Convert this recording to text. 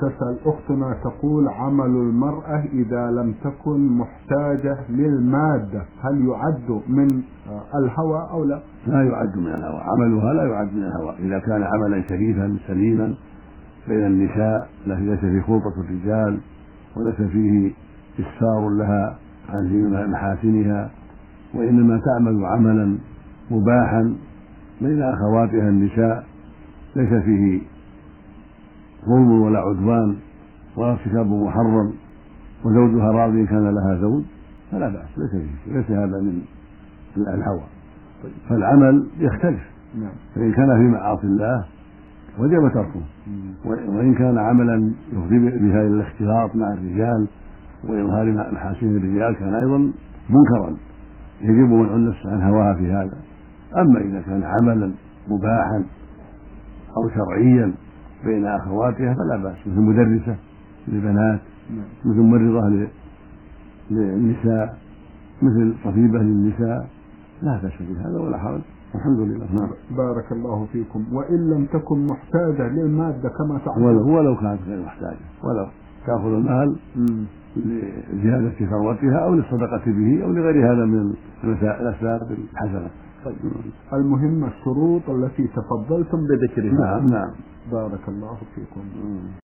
تسأل أختنا تقول: عمل المرأة إذا لم تكن محتاجة للمادة هل يعد من الهوى أو لا؟ لا يعد من الهوى، عملها لا يعد من الهوى إذا كان عملا شريفا سليما بين النساء ليس فيه خلطة الرجال وليس فيه إسفار لها عن محاسنها، وإنما تعمل عملا مباحا بين أخواتها النساء ليس فيه ظلم ولا عدوان ولا ارتكاب محرم، وزوجها راض إن كان لها زوج فلا بأس، ليس هذا من الهوى. فالعمل يختلف، فإن كان في معاصي الله وجب تركه، وإن كان عملا يفضي بها إلى الاختلاط مع الرجال وإظهار محاسن الرجال كان أيضا منكرا يجب منع النفس عن هواها في هذا. أما إذا كان عملا مباحا أو شرعيا بين أخواتها فلا بأس، مثل مدرسة للبنات، مثل ممرضة للنساء، مثل طبيبة للنساء، لا بأس بهذا ولا حرج، الحمد لله. بارك الله فيكم. وإن لم تكن محتاجة للمادة كما تعلم، ولو كانت غير محتاجة، ولو تأخذ المال لزيادة ثروتها أو للصدقة به أو لغير هذا من الأسباب الحسنة. المهم الشروط التي تفضلتم بذكرها. نعم. بارك الله فيكم.